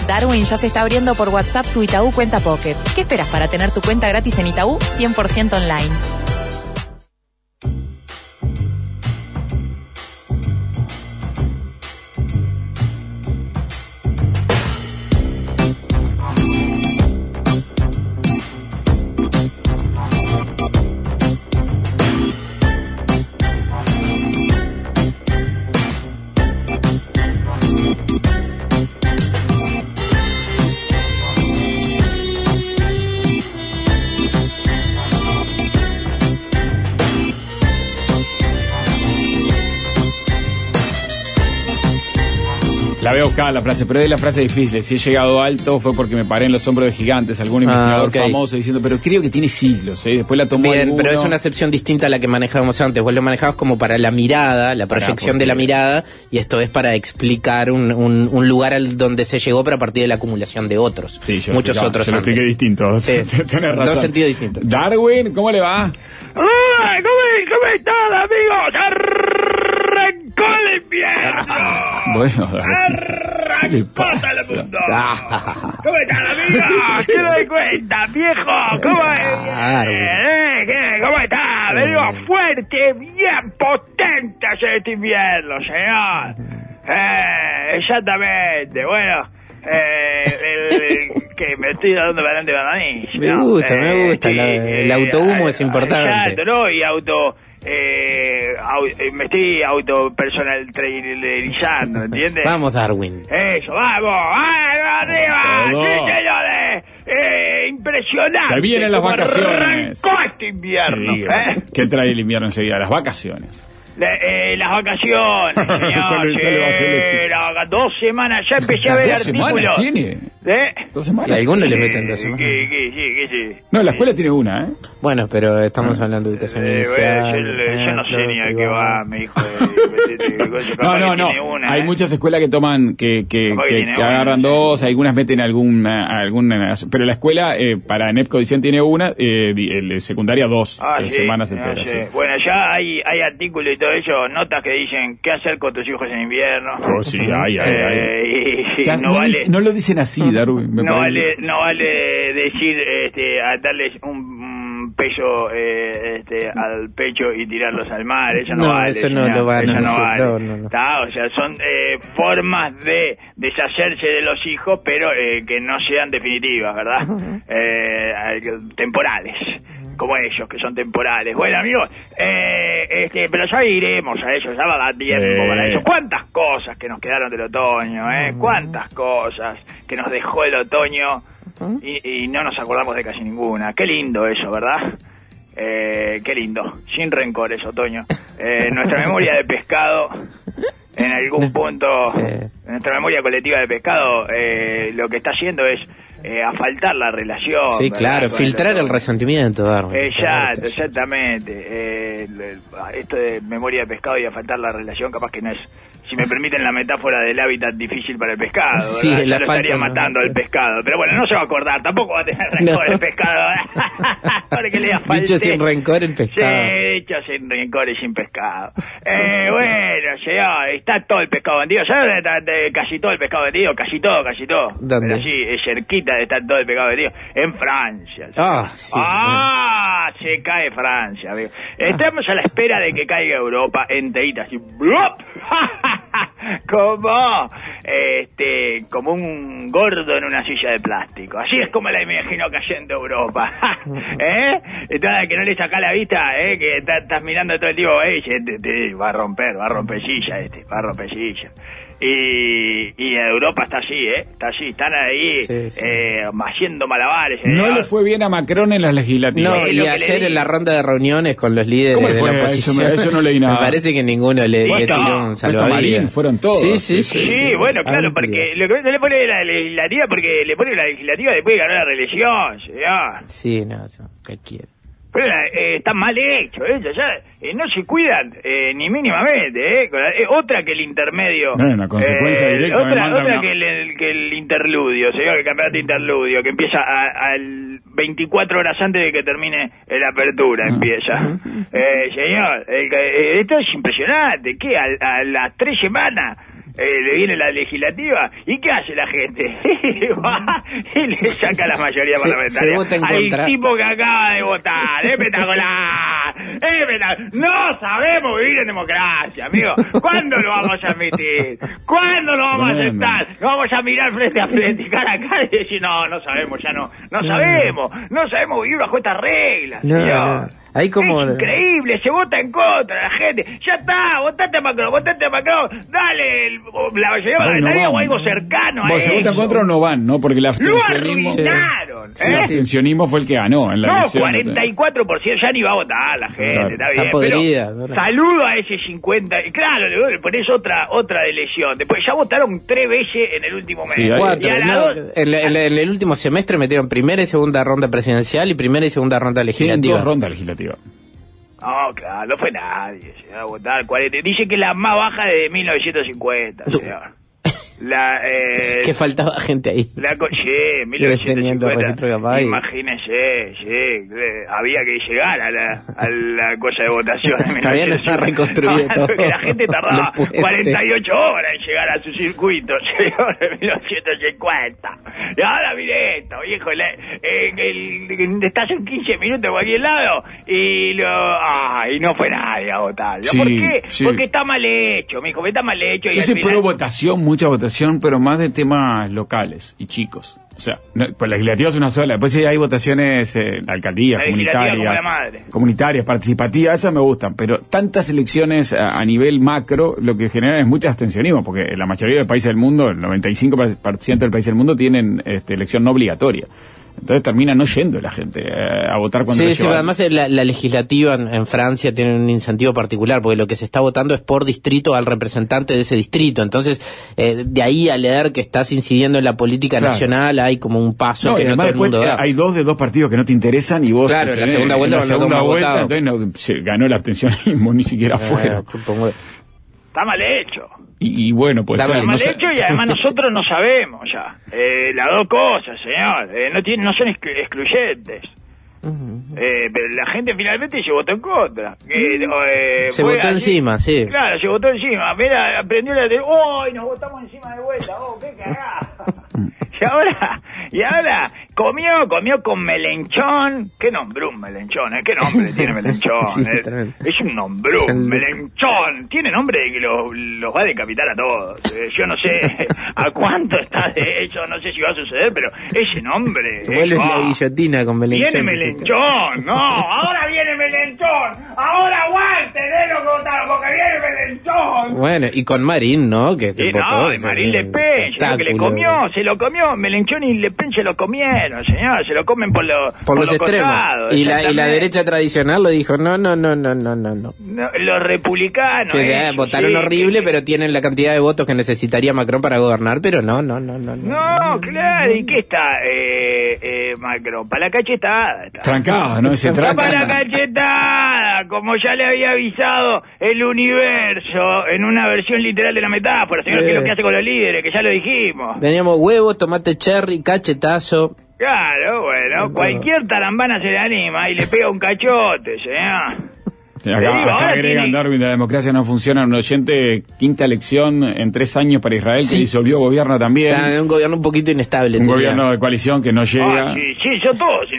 Darwin ya se está abriendo por WhatsApp su Itaú Cuenta Pocket. ¿Qué esperas para tener tu cuenta gratis en Itaú 100% online? La voy a buscar la frase, pero es la frase difícil. Si he llegado alto fue porque me paré en los hombros de gigantes. Algún investigador famoso diciendo, pero creo que tiene siglos, ¿eh? Después la tomó Bien, alguno. pero es una acepción distinta a la que manejábamos antes. Vos lo manejabas como para la mirada, la proyección de la mirada, y esto es para explicar un lugar al donde se llegó, pero a partir de la acumulación de otros. Sí, muchos otros. Yo lo expliqué distinto. Sí. Tenés razón. Dos sentidos distintos. Darwin, ¿cómo le va? ¡Ay! ¿Cómo están, amigos? ¡Arrancó el invierno! Bueno, ¿qué le ¡Arrancó pasa? todo el mundo! ¿Cómo están, amigos? ¿Qué doy cuenta, viejo? ¿Cómo está? Venimos fuerte, bien potentes este invierno, señor. Exactamente, bueno. Que me estoy dando para adelante para mí. Me gusta. Sí, el autohumo es importante. Exacto, ¿no? Y me estoy autopersonalizando, ¿entiendes? Vamos, Darwin. Eso, vamos arriba, sí, señores. Impresionante. Se vienen las vacaciones. Arrancó este invierno. Sí, ¿qué trae el invierno enseguida? Las vacaciones. Las vacaciones, señor. Sale 2 semanas, ya empecé a ver 2 artículos. semanas tiene. Y ¿2 semanas? a algunos le meten 2 semanas. Sí. No, la escuela tiene una, ¿eh? Bueno, pero estamos hablando de educación inicial. Yo no sé ni a qué va, mi hijo. No. Hay muchas escuelas que toman, que agarran 2, algunas meten alguna, pero la escuela, para NEP Codicen tiene una, el secundaria 2 semanas enteras. Sí. Bueno, ya hay artículos y todo eso, notas que dicen qué hacer con tus hijos en invierno. Oh, sí, hay. No lo dicen así, Darwin. No vale decir, a darles un peso al pecho y tirarlos al mar. Eso no vale. Eso no lo van a hacer. No. O sea, son formas de deshacerse de los hijos, pero que no sean definitivas, ¿verdad? Temporales. Como ellos, que son temporales. Bueno, amigos, pero ya iremos a eso, ya va a dar tiempo para eso. ¿Cuántas cosas que nos quedaron del otoño, cuántas cosas que nos dejó el otoño y no nos acordamos de casi ninguna? Qué lindo eso, ¿verdad? Qué lindo, sin rencores, otoño. Nuestra memoria de pescado, en algún punto, nuestra memoria colectiva de pescado, lo que está haciendo es asfaltar la relación. Sí, claro, filtrar el resentimiento, Darwin. Exactamente. Esto de memoria de pescado y asfaltar la relación, capaz que no es, si me permiten la metáfora del hábitat difícil para el pescado, sí, ya lo estaría matando al pescado. Pero bueno, no se va a acordar, tampoco va a tener rencor el pescado. Porque le asfalté. Dicho sin rencor el pescado. Sí, dicho sin rencor y sin pescado. Bueno, señor, está todo el pescado vendido. ¿Sabes dónde está casi todo el pescado vendido? Casi todo. ¿Dónde? Pero sí, cerquita de estar todo el pescado vendido. En Francia. Sí. Se cae Francia, amigo. Estamos a la espera de que caiga Europa enterita, así. ¡Blup! Como un gordo en una silla de plástico. Así es como la imagino cayendo Europa. Entonces, que no le saca la vista, que estás mirando todo el tiempo, va a romper silla, va a romper silla. Y Europa está así, están ahí haciendo malabares. No le fue bien a Macron en las legislativas. No, y ayer en la ronda de reuniones con los líderes de la oposición. Eso no leí nada. Me parece que ninguno le tiró un salvavidas. Fueron todos. Sí, bueno, claro, porque lo que no le pone la legislativa, porque le pone la legislativa después de ganar la reelección, señor. Sí, no, cualquiera. Pero está mal hecho, no se cuidan ni mínimamente, otra que el intermedio, una consecuencia directa. Otra que el interludio, señor, el campeonato interludio, que empieza al 24 horas antes de que termine la apertura, empieza. Señor, esto es impresionante, ¿qué? A las 3 semanas le viene la legislativa, ¿y qué hace la gente? Y le saca la mayoría parlamentaria al tipo que acaba de votar. ¡Espectacular! No sabemos vivir en democracia, amigo. ¿Cuándo lo vamos a admitir? ¿Cuándo lo vamos a aceptar? No vamos a mirar frente a frente, cara a cara y decir, no sabemos, ya no sabemos vivir bajo estas reglas, señor. Ahí como... Es increíble, se vota en contra de la gente. Ya está, votate a Macron, dale la mayoría parlamentaria o algo cercano a eso. ¿Se vota en contra o no van? ¿No? Porque el abstencionismo... ¡Lo arruinaron! El abstencionismo fue el que ganó en la elección. 44% ya ni va a votar la gente, claro, está bien. Está podrida, pero saludo a ese 50%. Claro, le pones otra elección. Después ya votaron 3 veces en el último mes. Sí, 4. En el último semestre metieron primera y segunda ronda presidencial y primera y segunda ronda legislativa. 2 rondas legislativas. No, claro, no fue nadie, se va a votar 40. Dice que la más baja de 1950, señor. Que faltaba gente ahí. 1950. Imagínese, había que llegar a la cosa de votación. Todavía no está reconstruido todo. Porque la gente tardaba 48 horas en llegar a su circuito, señor, en 1950. Y ahora mire esto, viejo, estás en 15 minutos en cualquier lado y no fue nadie a votar. Sí, ¿por qué? Sí. Porque está mal hecho, mijo, está mal hecho. Yo soy pro votación, mucha votación, pero más de temas locales y chicos. O sea, pues la legislativa es una sola. Después hay votaciones alcaldías, comunitarias, participativas, esas me gustan. Pero tantas elecciones a nivel macro, lo que generan es mucho abstencionismo, porque la mayoría de los países del mundo, el 95% del país del mundo, tienen elección no obligatoria. Entonces termina no yendo la gente a votar cuando Sí, además la legislativa en Francia tiene un incentivo particular, porque lo que se está votando es por distrito al representante de ese distrito. Entonces, de ahí a leer que estás incidiendo en la política nacional, hay como un paso que no todo el mundo da. Hay 2 de 2 partidos que no te interesan y vos... Claro, en la segunda vuelta entonces se ganó el abstencionismo, ni siquiera fueron. Está mal hecho. Y bueno, pues... Está mal hecho y además nosotros no sabemos ya. Las 2 cosas, señor. No son excluyentes. Pero la gente finalmente se votó en contra. Se votó encima, sí. Claro, se votó encima. Mira, aprendió la tele. ¡Oh! Nos votamos encima de vuelta. ¡Oh, qué cagada! Y ahora comió con melenchón. ¿Qué nombrón melenchón? ¿Qué nombre tiene melenchón? Sí, es un nombrón, melenchón. Tiene nombre de que los va a decapitar a todos. Yo no sé a cuánto está de hecho, no sé si va a suceder, pero ese nombre... Vuelve la guillotina con melenchón. Viene melenchón, ahora viene melenchón. Ahora aguante de lo que votaron, porque viene melenchón. Bueno, y con Marín, ¿no? Que Marín Le Pen, que se lo comió, Melenchón y Le Pen se lo comieron, señor, se lo comen por los extremos. Costados, y la derecha tradicional lo dijo, no. Los republicanos. Que votaron horrible, pero tienen la cantidad de votos que necesitaría Macron para gobernar, pero no. No, claro, ¿y qué está Macron? Para la cachetada. Trancada, ¿no? Para la cachetada, como ya le había avisado el universo en una versión literal de la metáfora, señor, que es lo que hace con los líderes, que ya lo dijimos. Teníamos huevos, tomate cherry, cachetazo. Claro, bueno, cualquier tarambana se le anima y le pega un cachote, señor. Acá agregan Darwin, de la democracia no funciona. Un oyente, 5ª elección en 3 años para Israel, que disolvió gobierno también. Un gobierno un poquito inestable. Un gobierno de coalición que no llega. Son todos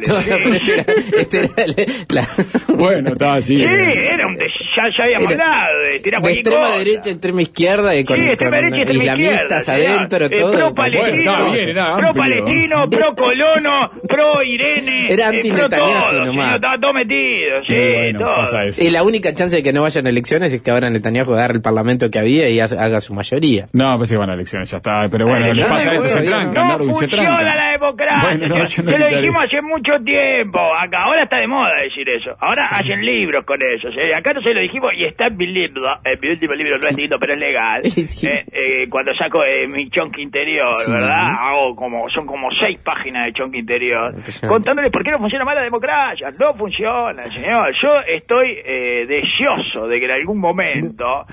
inestables. Bueno, estaba así. Sí, era un ya habíamos hablado de tirar de extrema derecha, extrema izquierda, con islamistas adentro, todo. Pro palestino, pro colono, pro Irene. Era anti-Netanyahu nomás. Estaba todo metido, todo. Y la única chance de que no vayan a elecciones es que ahora Netanyahu agarre el parlamento que había y haga su mayoría. No, pues que van a elecciones, ya está. Pero bueno, les pasa esto, se trancan, Darwin, se trancan. No funciona la democracia. Se lo dijimos hace mucho tiempo. Acá ahora está de moda decir eso. Ahora hacen libros con eso. Acá no se lo dijimos y está en mi libro. Mi último libro no es lindo, pero es legal. Cuando saco mi chonque interior, ¿verdad? Son como 6 páginas de chonque interior. Contándoles por qué no funciona más la democracia. No funciona, señor. Yo estoy deseoso de que en algún momento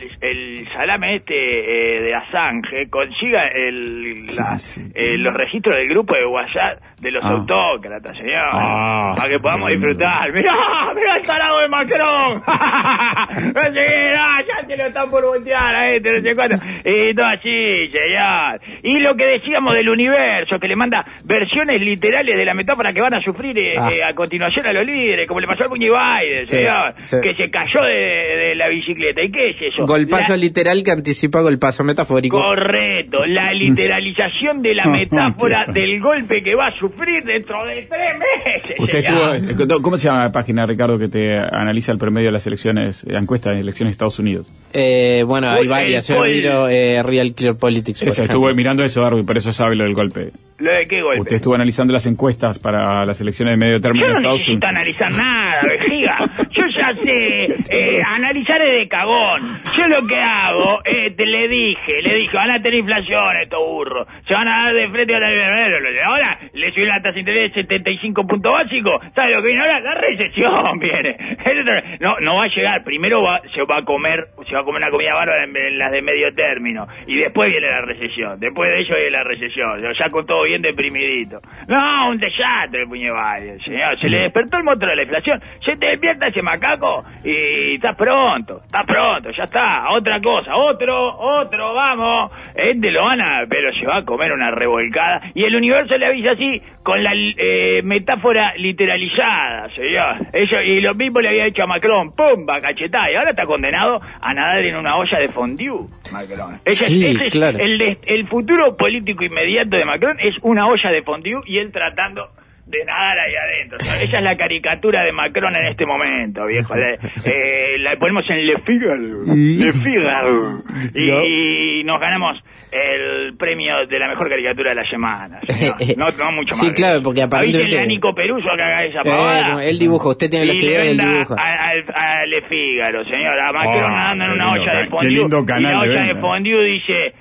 el salame de Assange consiga los registros miembros del grupo de WhatsApp de los autócratas, señor. Para que podamos disfrutar. Mirá el tarado de Macron. Ya te lo están por voltear a no sé cuánto. Y todo así, señor. Y lo que decíamos del universo, que le manda versiones literales de la metáfora que van a sufrir a continuación a los líderes, como le pasó al Muñe Biden, señor, que se cayó de la bicicleta. ¿Y qué es eso? Golpazo literal que anticipa golpazo metafórico. Correcto, la literalización de la metáfora del golpe que va a sufrir dentro de 3 meses. Usted estuvo, ¿cómo se llama la página, Ricardo, que te analiza el promedio de las elecciones, encuesta de elecciones de Estados Unidos? Bueno, hay varias. Yo miro Real Clear Politics. Estuve mirando eso, Darwin, por eso sabe lo del golpe. ¿Lo de qué golpe? Usted estuvo analizando las encuestas para las elecciones de medio término de Estados Unidos. Yo no necesito analizar nada, vejiga. Yo ya sé, analizar es de cagón. Yo lo que hago, le dije, van a tener inflación estos burros. Se van a dar de frente a la... Ahora le subí la tasa de interés 75 puntos básicos. ¿Sabe lo que viene ahora? La recesión viene. No va a llegar. Primero se va a comer una comida bárbara en las de medio término. Y después viene la recesión. Después de ello viene la recesión. Ya con todo bien deprimidito. No, un desastre, Muñe Biden, señor. Se le despertó el motor de la inflación. Se te despierta ese macaco y está pronto, ya está. Otra cosa, otro, vamos. Pero se va a comer una revolcada. Y el universo le avisa así, con la metáfora literalizada, señor. Y lo mismo le había hecho a Macron, ¡pumba, cachetada! Y ahora está condenado a nadar en una olla de fondue, Macron. Claro. El futuro político inmediato de Macron es una olla de fondue y él tratando de nadar ahí adentro. Esa es la caricatura de Macron en este momento, viejo. La ponemos en Le Figaro. Y nos ganamos el premio de la mejor caricatura de la semana. No mucho más. Sí, claro, porque aparentemente... ¿Viste el Nico Peruso que haga esa pavada? El dibujo, usted tiene la idea del dibujo. A Le Figaro, señor. A Macron nadando en una olla de fondue. Qué lindo canal. Y la olla de fondue dice...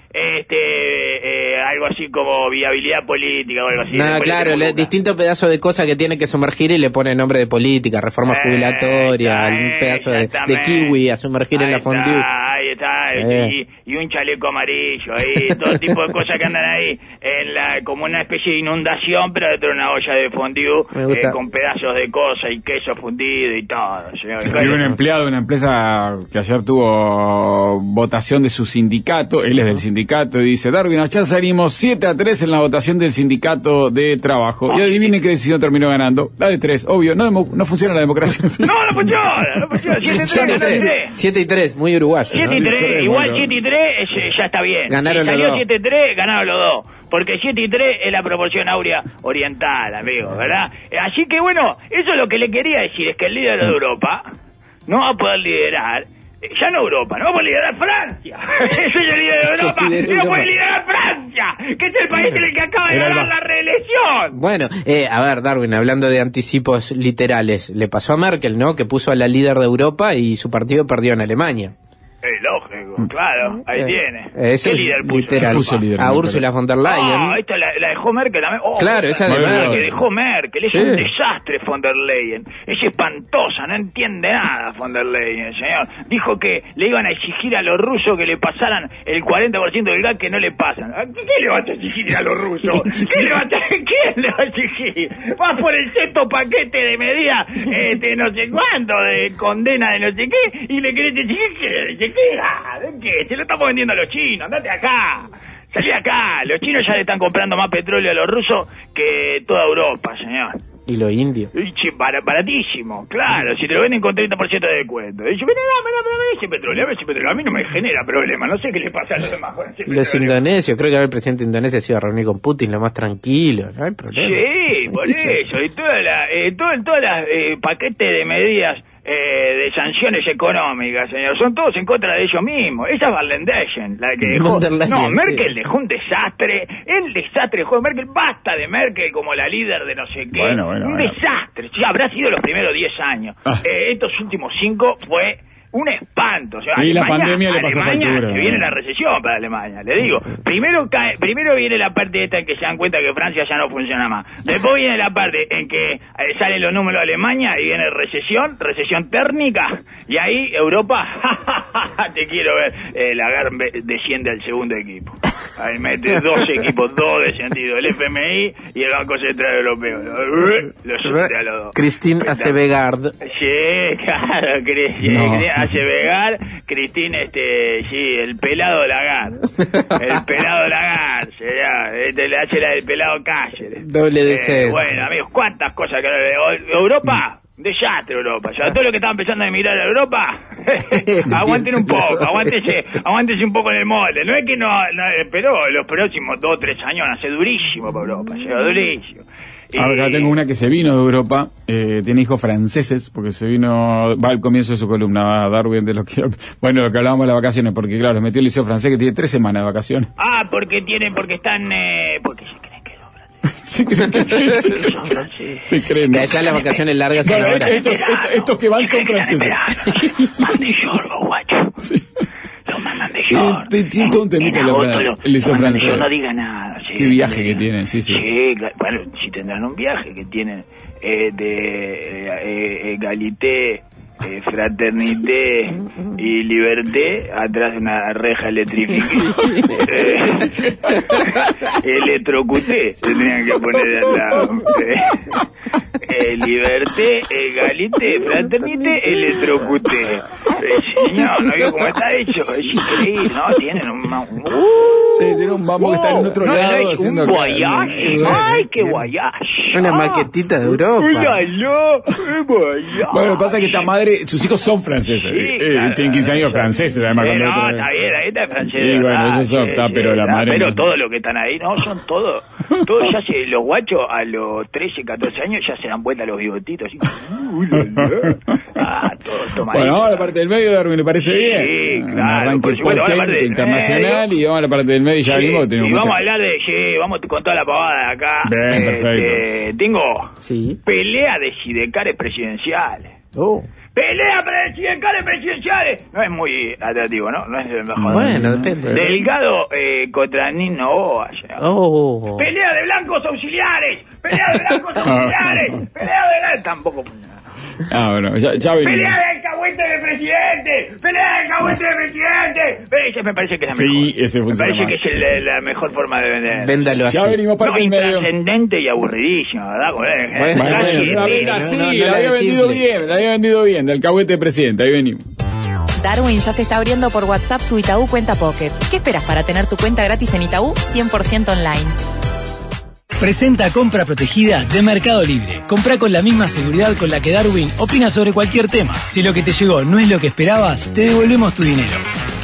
algo así como viabilidad política o algo así. No, claro, distintos pedazos de cosas que tiene que sumergir y le pone nombre de política, reforma jubilatoria, un pedazo de kiwi a sumergir en la fondue. Ahí está, y un chaleco amarillo, ahí, todo tipo de cosas que andan ahí como una especie de inundación, pero dentro de una olla de fondue, con pedazos de cosas y queso fundido y todo. Escribió un empleado de una empresa que ayer tuvo votación de su sindicato, él es del sindicato, y dice: Darwin, ayer salimos 7-3 en la votación del sindicato de trabajo. Y adivinen qué decisión terminó ganando. La de 3, obvio, no funciona la democracia. No funciona. 7-3, muy uruguayo. 7-3, igual 7-3 ya está bien. Ganaron los dos. 7-3, ganaron los dos. Porque 7-3 es la proporción áurea oriental, amigos, ¿verdad? Así que bueno, eso es lo que le quería decir, es que el líder de Europa no va a poder liderar. Ya no Europa, no va a poder liderar Francia. Ese es el líder de Europa. No puede liderar Francia, que es el país en el que acaba de ganar la reelección. Bueno, a ver, Darwin, hablando de anticipos literales, le pasó a Merkel, ¿no? Que puso a la líder de Europa y su partido perdió en Alemania. Es lógico, claro, ahí tiene. ¿Qué líder puso? A Úrsula von der Leyen. Esta la dejó Merkel también. Claro, esa de Merkel. Que dejó Merkel, es un desastre von der Leyen. Es espantosa, no entiende nada von der Leyen, señor. Dijo que le iban a exigir a los rusos que le pasaran el 40% del gas que no le pasan. ¿Qué le va a exigir a los rusos? ¿Quién le va a exigir? Va por el 6º paquete de medidas, no sé cuánto, de condena de no sé qué, y le querés exigir ¿de qué? Se lo estamos vendiendo a los chinos, andate acá. Salí acá, los chinos ya le están comprando más petróleo a los rusos que toda Europa, señor. Y los indios. Baratísimo, claro, si te lo venden con 30% de descuento. Y yo, mira, ese petróleo, a mí no me genera problema, no sé qué le pasa a los demás con ese Los indonesios, creo que el presidente indonesio se iba a reunir con Putin, lo más tranquilo, no hay problema. Sí, por eso, y todas las paquetes de medidas de sanciones económicas, señor, son todos en contra de ellos mismos. Esa es Van Leyen, la que dejó. Merkel dejó un desastre. El desastre dejó de Merkel. Basta de Merkel como la líder de no sé qué. Un desastre. Sí, habrá sido los primeros 10 años. Estos últimos 5 fue un espanto. O sea, y la pandemia le pasó factura. Se viene la recesión para Alemania, le digo. Primero viene la parte esta en que se dan cuenta que Francia ya no funciona más. Después viene la parte en que salen los números de Alemania y viene recesión térmica. Y ahí Europa, te quiero ver, Lagarde desciende al segundo equipo. Ahí mete 2 equipos, 2 descendidos, el FMI y el Banco Central Europeo. Los une a los dos. Christine Acebegard. Sí, claro, Christine Acebegard, Christine, sí, el pelado Lagarde. El pelado Lagarde, le hace la del pelado Cáceres. Doble de bueno, amigos, cuántas cosas que Europa. Desastre Europa, o sea, todo lo que estaban empezando a emigrar a Europa, aguanten un poco, aguántese un poco en el molde, no es que no, pero los próximos 2 o 3 años van a ser durísimo para Europa, será durísimo. Ahora tengo una que se vino de Europa, tiene hijos franceses, porque se vino, va al comienzo de su columna, va a Darwin de lo que hablábamos de las vacaciones, porque claro, metió el liceo francés que tiene 3 semanas de vacaciones. Porque están, porque se creen que son franceses. Se creen. Allá las vacaciones largas son ahora. Estos que van son franceses. Mande yorgo, guacho. Sí. Lo mandan de yorgo. Tiene todo un temita el liceo francés. No diga nada. Sí, qué viaje que tienen, sí. Sí, bueno, si tendrán un viaje que tienen de égalité, fraternité y liberté atrás de una reja electrificada. Electrocuté tendrían que poner al lado. Liberté, égalité, fraternité, electrocuté. Señor, ¿no vio cómo está hecho? Es increíble, ¿no? Tienen sí, tienen un mambo que está en otro lado haciendo un voyage. ¡Ay, qué voyage! Una maquetita de Europa. Bueno, pasa que esta madre, sus hijos son franceses. Sí, claro, tienen 15 años franceses, además. No, está bien, ahí está francés. Sí, bueno, eso está, pero la madre. Pero todos los que están ahí, no, son todos ya los guachos a los 13, 14 años ya se dan vuelta los bigotitos. Así. Todos tomadísimos. Bueno, vamos a la parte del medio, Darwin, ¿le parece bien? Sí, claro. Arranque potente, internacional, y vamos a la parte del medio y ya venimos. Y vamos a hablar de, vamos con toda la pavada de acá. Bien, perfecto. Tengo pelea de sidecares presidenciales. Pelea presidenciales presidenciales. No es muy atractivo, ¿no? No es el mejor. Bueno, depende. Delgado contra Nino Boa. Pelea de blancos auxiliares. Pelea de blancos auxiliares. Pelea de blancos. Tampoco. Bueno, ya venimos. Pelea del alcahuete del presidente. Pelea del alcahuete del presidente. Ese me parece que es la mejor. Sí, ese funciona. Me parece que es la mejor forma de vender. Véndalo así. Ya venimos parte del medio. Intrascendente y aburridísimo, ¿verdad? La había vendido bien, del alcahuete presidente, ahí venimos. Darwin ya se está abriendo por WhatsApp su Itaú Cuenta Pocket. ¿Qué esperas para tener tu cuenta gratis en Itaú 100% online? Presenta Compra Protegida de Mercado Libre. Compra con la misma seguridad con la que Darwin opina sobre cualquier tema. Si lo que te llegó no es lo que esperabas, te devolvemos tu dinero.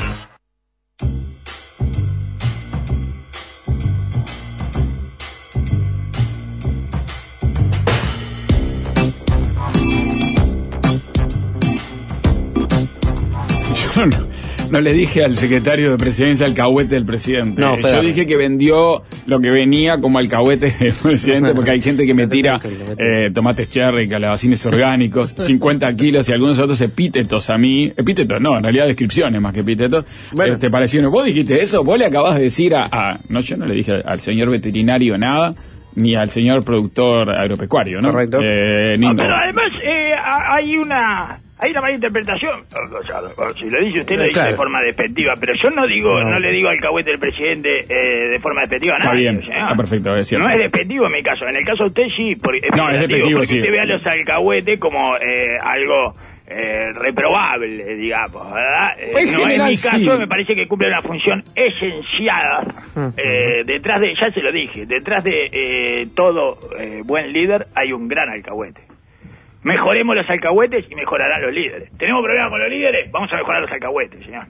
No le dije al secretario de presidencia alcahuete del presidente. No, yo dije que vendió lo que venía como alcahuete del presidente, porque hay gente que me tira tomates cherry, calabacines orgánicos, 50 kilos y algunos otros epítetos a mí. Epítetos no, en realidad descripciones más que epítetos. Bueno. ¿Te pareció? ¿Vos dijiste eso? ¿Vos le acabás de decir No, yo no le dije al señor veterinario nada, ni al señor productor agropecuario, ¿no? Correcto. Pero además hay una mala interpretación. Si lo dice usted, lo dice de forma despectiva, pero yo no le digo alcahuete del presidente de forma despectiva a nadie. Está bien, está perfecto, es cierto. No es despectivo en mi caso. En el caso de usted sí, porque es despectivo, porque usted ve a los alcahuetes como algo reprobable, digamos, ¿verdad? No, en mi caso me parece que cumple una función esencial. Detrás de, ya se lo dije, detrás de todo buen líder hay un gran alcahuete. Mejoremos los alcahuetes y mejorarán los líderes. ¿Tenemos problemas con los líderes? Vamos a mejorar los alcahuetes, señor.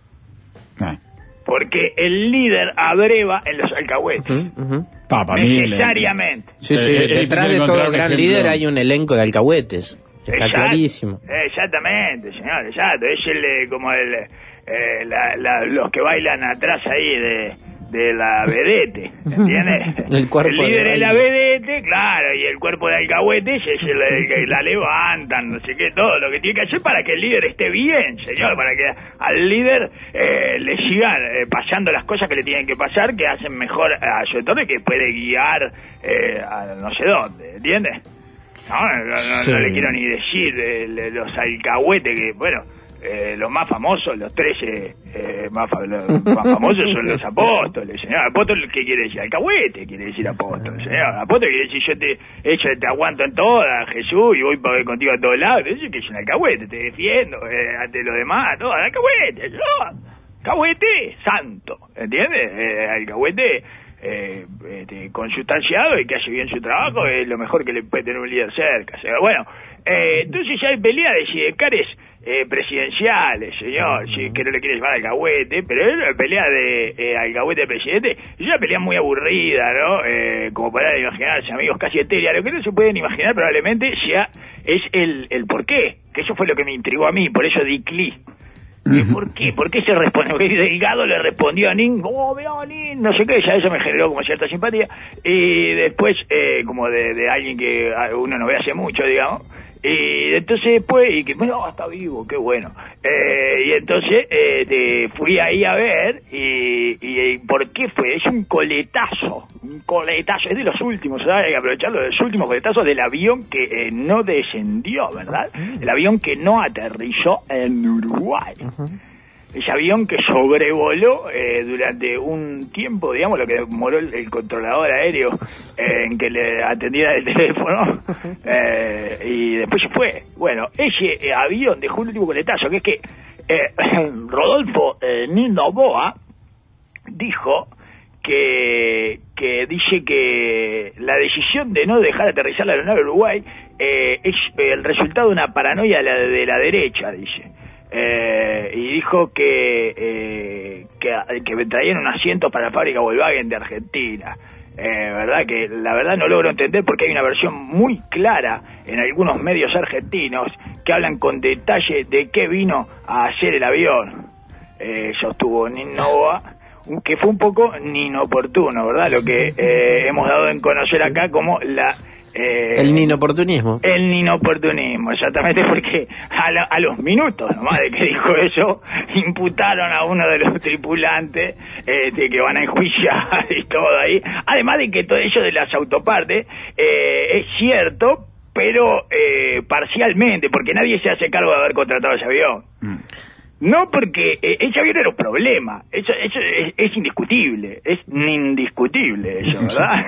Porque el líder abreva en los alcahuetes. Necesariamente. Sí, detrás de todo gran líder hay un elenco de alcahuetes. Está clarísimo. Exactamente, señor, exacto. Es como los que bailan atrás ahí de la vedette, ¿entiendes? El líder es la vedette, claro, y el cuerpo de alcahuetes es el que la levantan, no sé qué, todo lo que tiene que hacer para que el líder esté bien, señor, para que al líder le sigan pasando las cosas que le tienen que pasar, que hacen mejor a su entorno y que puede guiar a no sé dónde, ¿entiendes? No le quiero ni decir los alcahuetes que, bueno, los más famosos, los 13 más famosos son los apóstoles, señor. Apóstol, ¿qué quiere decir? Alcahuete quiere decir apóstol, señor. Apóstol quiere decir yo te aguanto en todas, Jesús, y voy contigo a todos lados. Eso que es un alcahuete, te defiendo ante los demás, todo, alcahuete, yo. Alcahuete santo, ¿entiendes? Alcahuete consustanciado y que hace bien su trabajo es lo mejor que le puede tener un líder cerca. O sea, bueno, entonces ya hay pelea de sidecares presidenciales, señor, sí, que no le quiere llamar alcahuete, pero es una pelea de alcahuete presidente, es una pelea muy aburrida, ¿no? Como para imaginarse, amigos, casi etérea. Lo que no se pueden imaginar probablemente es el por qué, que eso fue lo que me intrigó a mí, por eso di clic. ¿Por qué? ¿Por qué se responde? Porque Delgado le respondió a Nin, Nin, no sé qué, ya eso me generó como cierta simpatía, y después, como de alguien que uno no ve hace mucho, digamos, y entonces después, y que, bueno, está vivo, qué bueno, y entonces fui ahí a ver, y ¿por qué fue? Es un coletazo, es de los últimos, ¿sabes? Hay que aprovecharlo, de los últimos coletazos del avión que no descendió, ¿verdad? El avión que no aterrizó en Uruguay. Ese avión que sobrevoló durante un tiempo, digamos, lo que demoró el controlador aéreo en que le atendiera el teléfono, y después se fue. Bueno, ese avión dejó un último coletazo, que es que Rodolfo Nin Noboa dijo que dice que la decisión de no dejar aterrizar la aeronave en Uruguay es el resultado de una paranoia de la derecha, dice. Y dijo que traían un asiento para la fábrica Volkswagen de Argentina. Verdad que la verdad no logro entender, porque hay una versión muy clara en algunos medios argentinos que hablan con detalle de qué vino a hacer el avión. Sostuvo Nin Noboa, que fue un poco inoportuno, ¿verdad? Lo que hemos dado en conocer acá como el ninoportunismo. El ninoportunismo, exactamente, porque a los minutos nomás de que dijo eso, imputaron a uno de los tripulantes que van a enjuiciar y todo ahí. Además de que todo eso de las autopartes es cierto, pero parcialmente, porque nadie se hace cargo de haber contratado ese avión. No, porque ese avión era un problema, eso es indiscutible, es indiscutible eso, ¿verdad?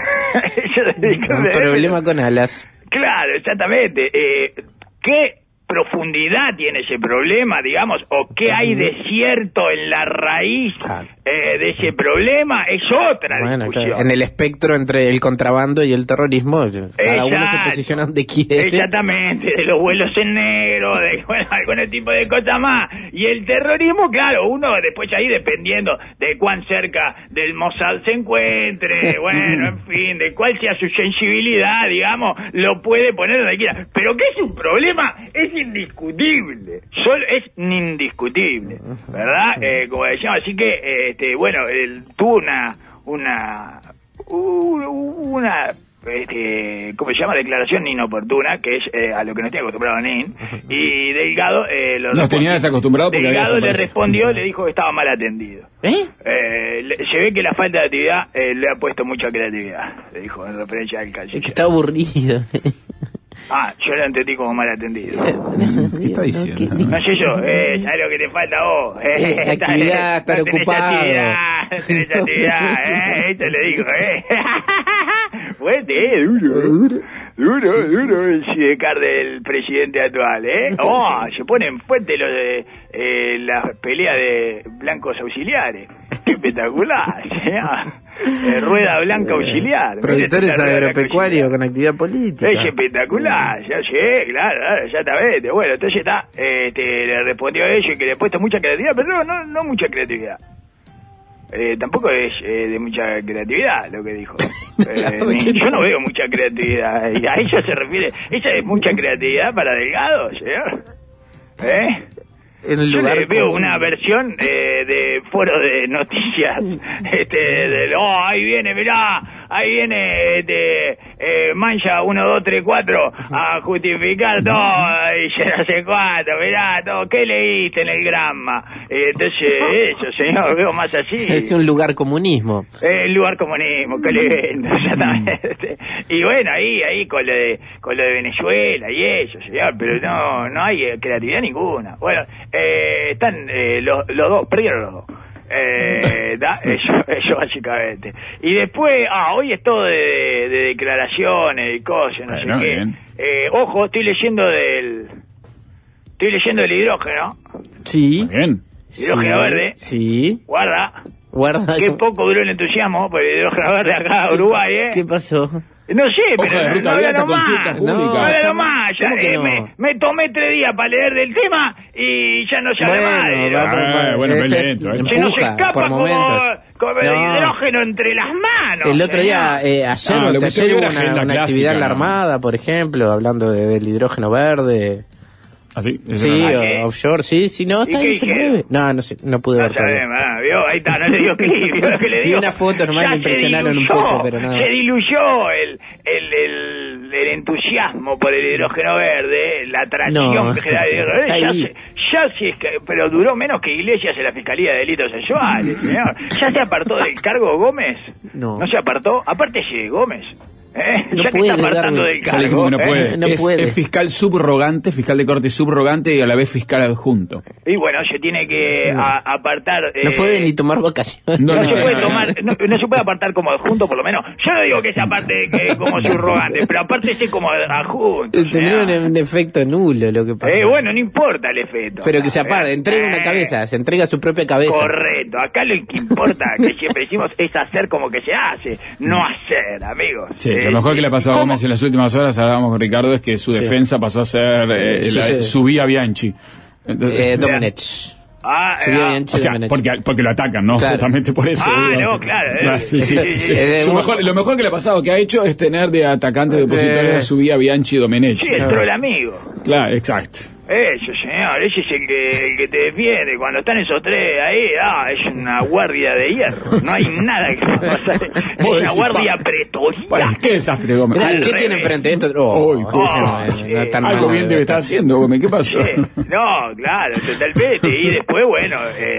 Un problema con alas. Claro, exactamente. ¿Qué profundidad tiene ese problema, digamos, o qué hay de cierto en la raíz de ese problema? Es otra discusión. Claro. En el espectro entre el contrabando y el terrorismo, cada uno se posiciona donde quiere. Exactamente, de los vuelos en negro, de algún tipo de cosas más. Y el terrorismo, claro, uno después ahí, dependiendo de cuán cerca del Mossad se encuentre, bueno, en fin, de cuál sea su sensibilidad, digamos, lo puede poner donde quiera. Pero que es un problema, es indiscutible, solo es indiscutible, ¿verdad? Como decíamos, así que, bueno, él tuvo una ¿cómo se llama? Declaración inoportuna, que es a lo que no estoy acostumbrado Nin, y Delgado no tenía desacostumbrado porque Delgado le respondió, le dijo que estaba mal atendido. Se ve que la falta de actividad le ha puesto mucha creatividad, le dijo en referencia al canciller. Es que está aburrido. Yo lo entendí como mal atendido. ¿Qué está diciendo? No sé yo, ¿sabes lo que te falta a vos? Actividad, estar ocupado. Tenés actividad, esto le digo, fuerte, duro el sidecar del presidente actual, se ponen fuertes los de las peleas de blancos auxiliares. Qué espectacular, rueda blanca auxiliar. Productores agropecuarios con actividad política. Es espectacular, ya sé, claro, exactamente. Bueno, entonces le respondió a ellos que le ha puesto mucha creatividad, pero no mucha creatividad. Tampoco es de mucha creatividad lo que dijo. Yo no veo mucha creatividad. Y a ella se refiere. ¿Esa es mucha creatividad para Delgado, señor? Yo le veo una versión de foro de noticias. Ahí viene, mirá, ahí viene Mancha 1, 2, 3, 4 a justificar todo y ya no sé cuánto, mirá, todo, ¿qué leíste en el Granma? Entonces, eso, señor, veo más así. Es un lugar comunismo. El lugar comunismo, qué lindo, exactamente. Y bueno, ahí con lo de Venezuela y eso, señor, pero no hay creatividad ninguna. Bueno, están los dos, perdieron los dos. Eso básicamente. Y después, hoy es todo de declaraciones y cosas, no sé qué. Ojo, estoy leyendo del hidrógeno. Sí. Muy bien. Hidrógeno verde. Sí. Guarda. Qué ¿Cómo? poco duró el entusiasmo por el hidrógeno verde acá en Uruguay, ¿Qué pasó? No sé, Hoja pero de ruta abierta, consulta pública. No, más. ¿Cómo que no? Me tomé 3 días para leer del tema y ya no se habla bueno, lento. Se nos escapa por momentos. como el hidrógeno entre las manos. El otro día, ayer lo que ayer hubo hubo era agenda una clásica, actividad en la ¿no? Armada, por ejemplo, hablando del hidrógeno verde. ¿Así? Sí, ¿qué? offshore, sí, no, está ¿Y qué ahí, se dijeron? mueve. No sé, no pude ver todo. ¿Vio? Ahí está, no le dio clic, ¿vio lo que le Vi digo? una foto nomás, Ya me impresionaron se un diluyó, poco, pero nada. Se diluyó el entusiasmo por el hidrógeno verde, la atracción No, que genera el hidrógeno está verde, ahí. pero duró menos que Iglesias en la Fiscalía de Delitos Sexuales, señor. ¿Ya se apartó del cargo Gómez? No. ¿No se apartó? Aparte sí, Gómez. No Ya que puede, está apartando Darwin. del Ya le dijimos que no cargo. puede. No es, puede. es fiscal subrogante, fiscal de corte subrogante y a la vez fiscal adjunto. Y bueno, se tiene que apartar... No puede ni tomar vacaciones. No se puede tomar, no se puede apartar como adjunto, por lo menos. Yo no digo que se aparte como subrogante, pero apártese como adjunto. Tendría un efecto nulo lo que pasa. Bueno, no importa el efecto. Pero que se aparte, entrega una cabeza, se entrega su propia cabeza. Correcto, acá lo que importa, que siempre decimos, es hacer como que se hace, no hacer, amigos. Sí, lo mejor que le ha pasado a ¿cómo? Gómez en las últimas horas, hablábamos con Ricardo, es que su defensa pasó a ser su vía Bianchi. Entonces, Domenech. Subía bien o sea, porque lo atacan, ¿no? Claro. Justamente por eso. No, claro. Sí. sí. Lo mejor que le ha pasado, que ha hecho, es tener de atacante de opositores a su vía Bianchi y Domenech. Sí, el troll amigo. Claro, exacto. Eso, señor, ese es el que te defiende. Cuando están esos tres ahí, es una guardia de hierro. No hay nada que pueda pasar. Es una guardia pretoriana. ¿Qué desastre, Gómez? ¿Qué tiene enfrente esto? Algo bien debe estar haciendo, Gómez. ¿Qué pasó? No, claro, totalmente. Y después, bueno,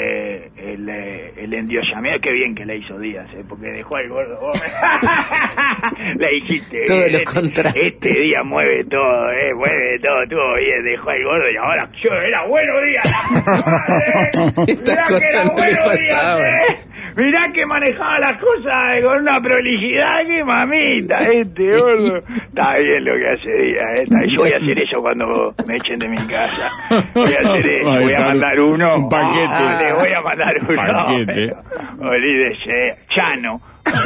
el endiosamiento, qué bien que le hizo Díaz, porque dejó al gordo Gómez. Le hiciste. Todo lo contrario. Este día mueve todo, estuvo bien, dejó al gordo y ahora yo era bueno Díaz. Estas cosas no le pasaban. Mirá que manejaba las cosas con una prolijidad, que mamita, gordo. Está bien lo que hace Díaz, Yo voy a hacer eso cuando me echen de mi casa. Voy a hacer eso, voy a mandar uno. Un paquete. Le voy a mandar uno. Paquete. Olvídese, Chano.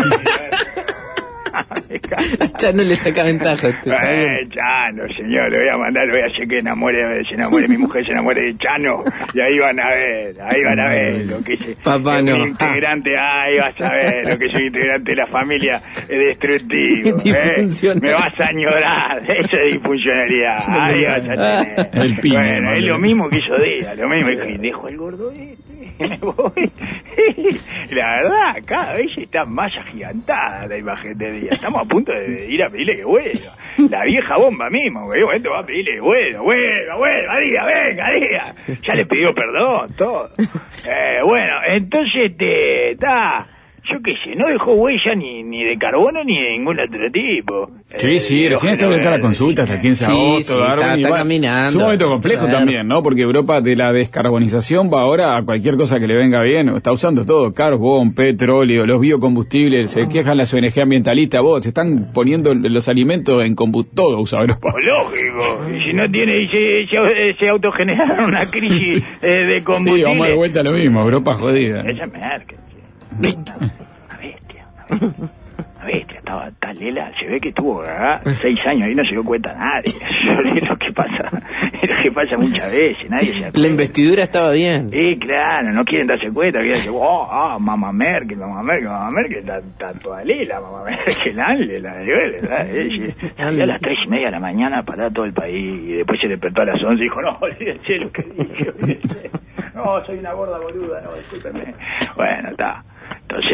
Ya no le saca ventaja. Chano, señor, le voy a mandar, voy a hacer que se enamore mi mujer, se enamore de Chano, y ahí van a ver lo que es Papá, un no. integrante, ahí vas a ver lo que es un integrante de la familia destructivo, me vas a añorar, eso es disfuncionalidad, ahí vas a tener. El piño, Bueno, es lo mismo que hizo Díaz, lo mismo, y dejo el gordo me voy. La verdad, cada vez está más agigantada la imagen de Díaz. Estamos a punto de ir a pedirle que vuelva. La vieja bomba mismo, güey. Momento va a pedirle que vuelva, Díaz, venga, Díaz. Ya le pidió perdón, todo. Bueno, entonces yo qué sé, no dejó huella ni de carbono ni de ningún otro tipo. Sí, recién está abierta la consulta hasta el 15 de agosto. Está caminando. Es un momento complejo también, ¿no? Porque Europa de la descarbonización va ahora a cualquier cosa que le venga bien. Está usando todo, carbón, petróleo, los biocombustibles. Se quejan las ONG ambientalistas. Se están poniendo los alimentos en combustible. Todo usa Europa. Lógico. Y si no tiene, se autogeneraron una crisis de combustible. Sí, vamos de vuelta a lo mismo. Europa jodida. Esa Merkel. Una bestia, estaba tan lela, se ve que tuvo 6 años y no se dio cuenta nadie. Es lo que pasa muchas veces, nadie se acuerda. La investidura estaba bien. Claro, no quieren darse cuenta, quieren decir, mamá Merkel, está toda lela, mamá Merkel, salió a las 3:30 de la mañana para todo el país y después se despertó a las 11 y dijo, no, olvídense lo que dije, no, soy una gorda boluda, no, discúlpenme. Bueno, está. Entonces,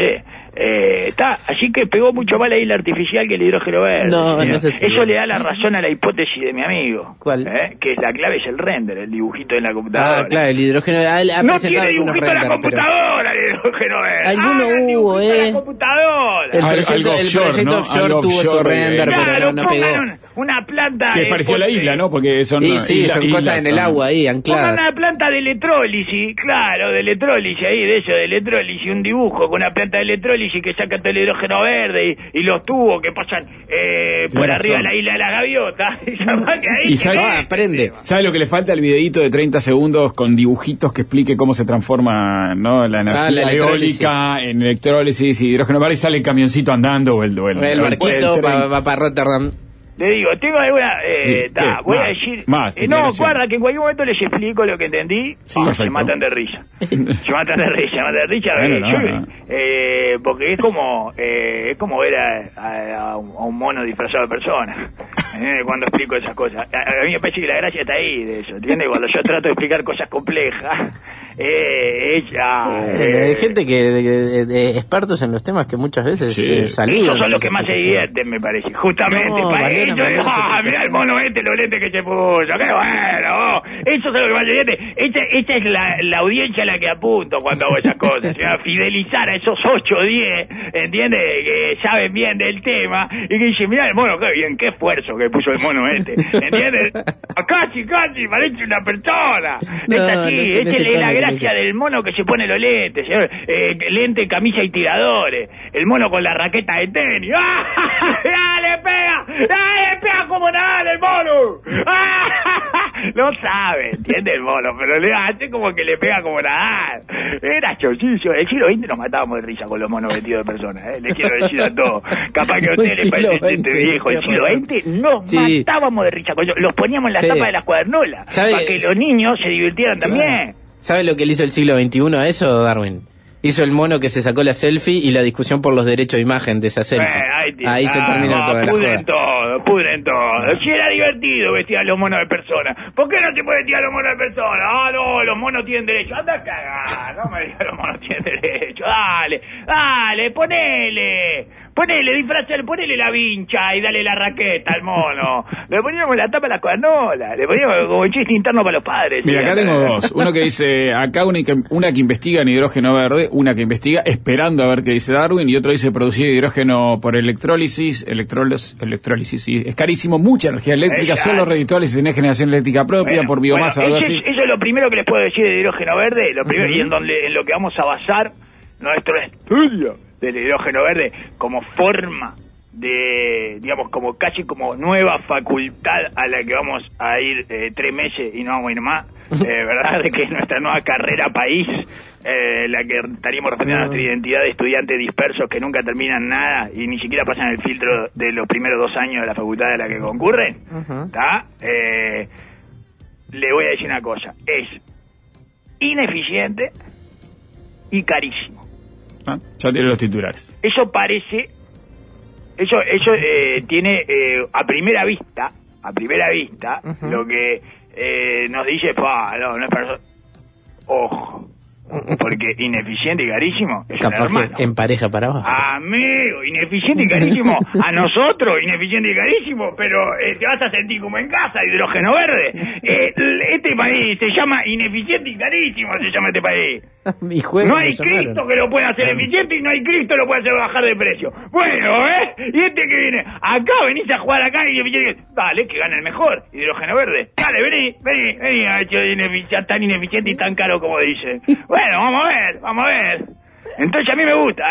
Así que pegó mucho más la isla artificial que el hidrógeno verde. No sé si eso le da la razón a la hipótesis de mi amigo. ¿Cuál? Que la clave es el render, el dibujito en la computadora. Claro, el hidrógeno no tiene dibujito en la computadora, el hidrógeno verde. Alguno hubo, en la computadora. El proyecto offshore tuvo su render, pero no pegó. Una planta... Que pareció la isla, ¿no? Porque son son cosas en el agua ahí, ancladas. Una planta de electrólisis, claro, de electrólisis ahí, de electrólisis, un dibujo con una planta de electrólisis que saca todo el hidrógeno verde y los tubos que pasan por arriba de la isla de la gaviota. Y aprende. ¿Sabe lo que le falta al videíto de 30 segundos con dibujitos que explique cómo se transforma, ¿no? La energía eólica en electrólisis y hidrógeno verde, y sale el camioncito andando o el barquito va para Rotterdam. Le digo, tengo alguna... voy a decir... guarda, que en cualquier momento les explico lo que entendí. Se matan de risa. Se matan de risa. Porque es como ver a un mono disfrazado de persona. Cuando explico esas cosas. A mí me parece que la gracia está ahí de eso, ¿entiendes? Cuando yo trato de explicar cosas complejas, hay gente de expertos en los temas que muchas veces saludan. Esos son los que más se divierten, me parece. Justamente para ellos. Mirá el mono los lentes que se puso. ¡Qué bueno! Eso es lo que más se divierte. Esta es la audiencia a la que apunto cuando hago esas cosas. Fidelizar a esos 8 o 10, ¿entiendes? Que saben bien del tema y que dicen, mirá el mono, qué bien, qué esfuerzo que puso el mono ¿entiendes? Casi, parece una persona. Esta es la gracia del mono que se pone los lentes, señor. Lente, camisa y tiradores. El mono con la raqueta de tenis. ¡Le pega como nada el mono! No sabe, entiende el mono, pero le hace como que le pega como nada. Era chocillo. El siglo XX nos matábamos de risa con los monos vestidos de personas, le quiero decir a todos. Capaz que a ustedes les parece este viejo. El siglo XX nos matábamos de risa con ellos. Los poníamos en la tapa de las cuadernolas para que los niños se divirtieran también. ¿Sabe lo que le hizo el siglo XXI a eso, Darwin? Hizo el mono que se sacó la selfie y la discusión por los derechos de imagen de esa selfie. Ahí se termina toda la joda. Pudren todo. Si era divertido vestir a los monos de persona, ¿por qué no se puede vestir a los monos de persona? No, los monos tienen derecho. Anda a cagar, no me digas los monos tienen derecho. Dale, ponele, disfrazale, ponele la vincha y dale la raqueta al mono. Le poníamos la tapa a la cuadernola, le poníamos como un chiste interno para los padres. Mira, acá tengo dos. Uno que dice, acá una que investiga en hidrógeno verde, una que investiga esperando a ver qué dice Darwin, y otro dice producir hidrógeno por electrólisis, sí, es carísimo, mucha energía eléctrica, solo redituable si tenés generación eléctrica propia, por biomasa o algo así. Eso es lo primero que les puedo decir de hidrógeno verde, lo primero, y en lo que vamos a basar nuestro estudio del hidrógeno verde como forma de, digamos, como casi como nueva facultad a la que vamos a ir 3 meses y no vamos a ir más, ¿verdad? De que es nuestra nueva carrera país, la que estaríamos respondiendo a nuestra identidad de estudiantes dispersos que nunca terminan nada y ni siquiera pasan el filtro de los primeros 2 años de la facultad a la que concurren. ¿Está? Le voy a decir una cosa, es ineficiente y carísimo. Ya tiene los titulares. Eso parece, eso tiene a primera vista, lo que nos dice, no es para eso. Ojo, porque ineficiente y carísimo es capaz un hermano. En pareja para abajo. Amigo, ineficiente y carísimo. A nosotros, ineficiente y carísimo, pero te vas a sentir como en casa, hidrógeno verde. Este país se llama ineficiente y carísimo, se llama este país. No hay Cristo que lo pueda hacer eficiente y no hay Cristo que lo pueda hacer bajar de precio. Bueno, y este que viene acá, venís a jugar acá y dale, que gane el mejor, hidrógeno verde. Dale, vení, hecho tan ineficiente y tan caro como dice. Bueno, vamos a ver. Entonces a mí me gusta,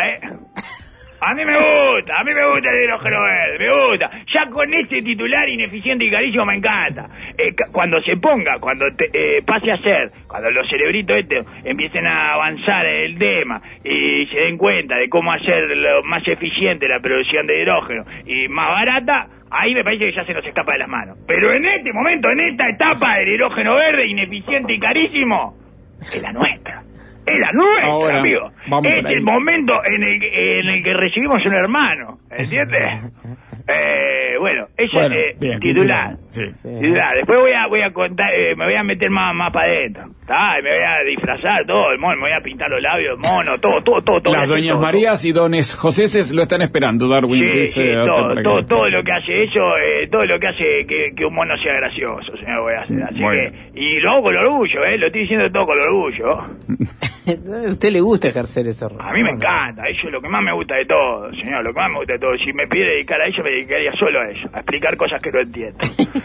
A mí me gusta el hidrógeno verde, me gusta. Ya con este titular ineficiente y carísimo me encanta. Cuando se ponga, cuando pase a ser, cuando los cerebritos empiecen a avanzar en el tema y se den cuenta de cómo hacer más eficiente la producción de hidrógeno y más barata, ahí me parece que ya se nos escapa de las manos. Pero en este momento, en esta etapa del hidrógeno verde ineficiente y carísimo, es la nuestra. Es la nuestra, ahora, amigo. Es el momento en el que recibimos un hermano, ¿entiendes? Bueno, eso es bien, titular. Sí. Titular. Después voy a contar, me voy a meter más para adentro. Me voy a disfrazar todo, el mono, me voy a pintar los labios, mono, todo. Las doñas todo, Marías y dones Joséses lo están esperando, Darwin. Sí, todo lo que hace eso, todo lo que hace que un mono sea gracioso, señor, voy a hacer. Así que, y lo hago con orgullo, lo estoy diciendo todo con orgullo. ¿A usted le gusta ejercer ese rol? A mí me encanta, eso es lo que más me gusta de todo, señor, lo que más me gusta de todo. Si me pide dedicar a eso, me dedicaría solo a eso, a explicar cosas que no entiendo.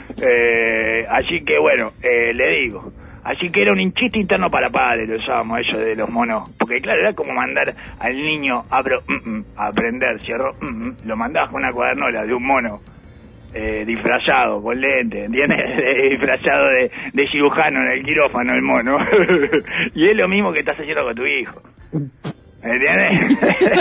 Así que bueno, le digo. Así que era un chiste interno para padres, lo usábamos eso de los monos. Porque claro, era como mandar al niño a aprender, cierro, lo mandabas con una cuadernola de un mono disfrazado, con lentes, ¿entiendes? Disfrazado de cirujano en el quirófano, el mono. Y es lo mismo que estás haciendo con tu hijo. ¿Entiendes?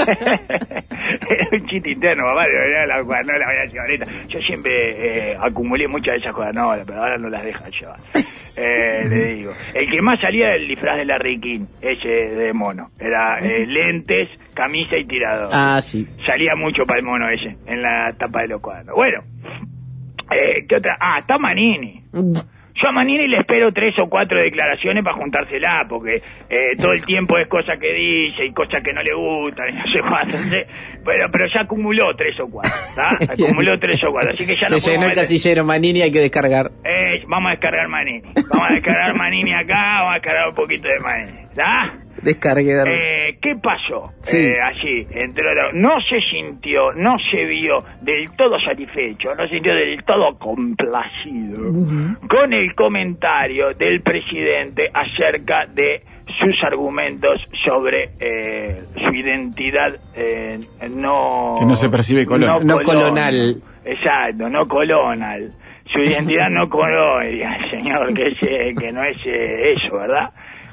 Era un chiste interno, papá, la cuadernola voy a decir ahorita. Yo siempre acumulé muchas de esas cuadernolas, pero ahora no las dejan llevar. Le digo, el que más salía era el disfraz de Larry King, ese de mono. Era lentes, camisa y tirador. Ah, sí. Salía mucho para el mono ese, en la tapa de los cuadernos. Bueno, ¿qué otra? Está Manini. Yo a Manini le espero 3 o 4 declaraciones para juntársela, porque todo el tiempo es cosa que dice y cosas que no le gustan y no sé cuánto, pero ya acumuló 3 o 4, ¿tá? Acumuló 3 o 4, así que ya no se llenó el casillero Manini, hay que descargar. Vamos a descargar Manini, vamos a descargar Manini acá, vamos a descargar un poquito de Manini, ¿tá? Descargue. ¿Qué pasó? Sí. Allí, no se sintió, no se vio del todo satisfecho, no se sintió del todo complacido con el comentario del presidente acerca de sus argumentos sobre su identidad que no se percibe no colonial. Exacto, no colonial. Su identidad no colonial, señor, que no es eso, ¿verdad?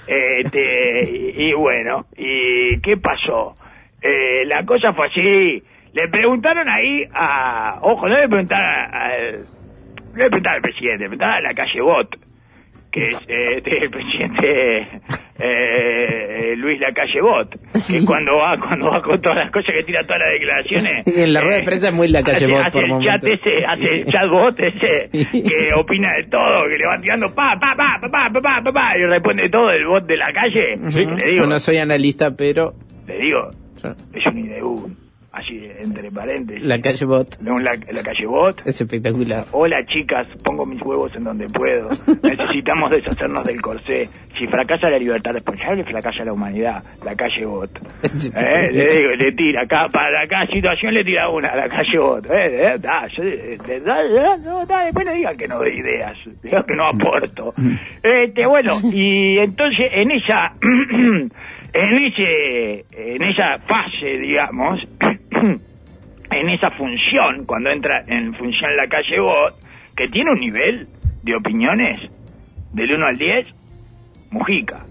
Y bueno, ¿y qué pasó? La cosa fue así. Le preguntaron ahí no le preguntaron al presidente, le preguntaron a la calle Bot, que es el presidente Luis Lacalle Bot, que cuando va con todas las cosas que tira, todas las declaraciones. Y en la rueda de prensa es muy Lacalle Bot por momentos. Hace el chat bot ese, que opina de todo, que le van tirando y responde todo el bot de la calle. Sí. Le digo, yo no soy analista, pero le digo, es un IDU. Así, entre paréntesis. Lacalle Bot. La calle Bot. Es espectacular. Hola, chicas, pongo mis huevos en donde puedo. Necesitamos deshacernos del corsé. Si fracasa la libertad responsable, fracasa la humanidad. La calle Bot. Le digo, le tira. Para cada situación le tira una. La calle Bot. Después no digan que no doy ideas. Digan que no aporto. Bueno, y entonces en esa... En esa fase, digamos, en esa función, cuando entra en función la calle Bot, que tiene un nivel de opiniones del 1 al 10, Mujica.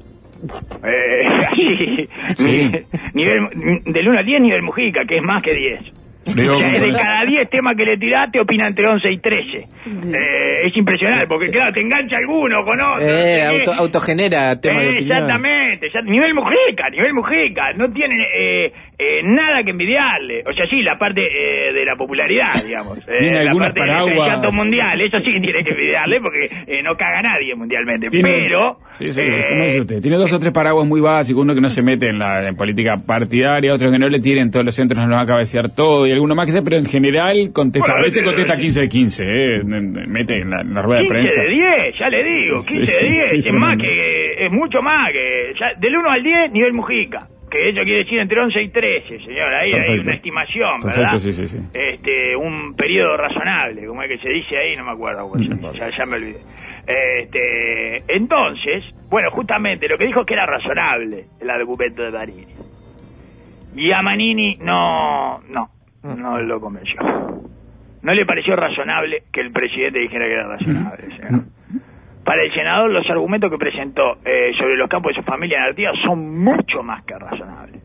Así, sí. Del 1 al 10, nivel Mujica, que es más que 10. De cada 10 temas que le tiraste, opina entre 11 y 13. Es impresionante, porque claro, te engancha alguno con otro. Autogenera temas de opinión. Exactamente, nivel Mujica, no tiene nada que envidiarle. O sea, sí, la parte de la popularidad, digamos. Tiene la algunas parte paraguas. del mundial, eso sí que tiene que envidiarle, porque no caga nadie mundialmente. Pero... Sí, ¿cómo dice usted? Tiene 2 o 3 paraguas muy básicos, uno que no se mete en política partidaria, otro que no le tiren todos los centros, no lo va a cabecear todo, y alguno más que sea, pero en general contesta, a veces contesta 15 de 15, mete en la rueda de prensa. 15 de 10, ya le digo, 15 de 10, es más es mucho más que, del 1 al 10, nivel Mujica, que eso quiere decir entre 11 y 13, señor, ahí hay una estimación, ¿verdad? Perfecto, sí. Un periodo razonable, como es que se dice ahí, no me acuerdo, ya me olvidé. Entonces, bueno, justamente lo que dijo que era razonable el argumento de Manini. Y a Manini no lo convenció. No le pareció razonable que el presidente dijera que era razonable, señor. Para el senador, los argumentos que presentó sobre los campos de su familia en Artigas son mucho más que razonables.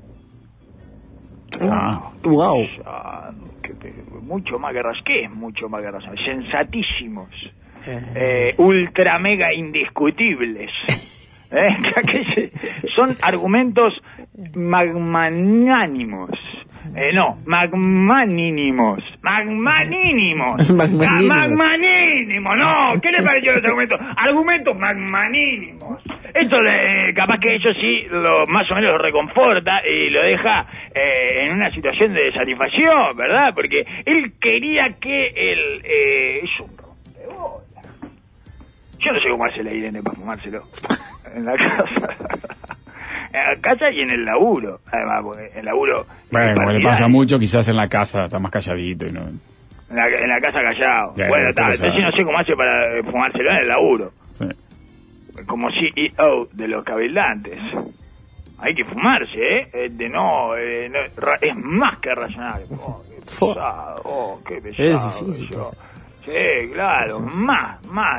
Wow. Mucho más que razonables. ¿Qué es mucho más que razonables? Sensatísimos. Ultra mega indiscutibles. Son argumentos magnánimos. No, magmanínimos. Magmanínimos. Magmanínimos, no. ¿Qué le pareció los argumentos? Argumentos magmanínimos. Esto capaz que eso sí más o menos lo reconforta y lo deja en una situación de satisfacción, ¿verdad? Porque él quería que es un rompebola. Yo no sé cómo hace la Irene para fumárselo en la casa. En la casa y en el laburo, además, porque el laburo... Bueno, como le pasa mucho, quizás en la casa está más calladito y no... En la casa callado. Ya, bueno, entonces no sé cómo hace para fumárselo en el laburo. Sí. Como CEO de los cabildantes. Hay que fumarse, no, es más que razonable. Oh, qué pesado, qué pesado. Es difícil. Sí, claro, más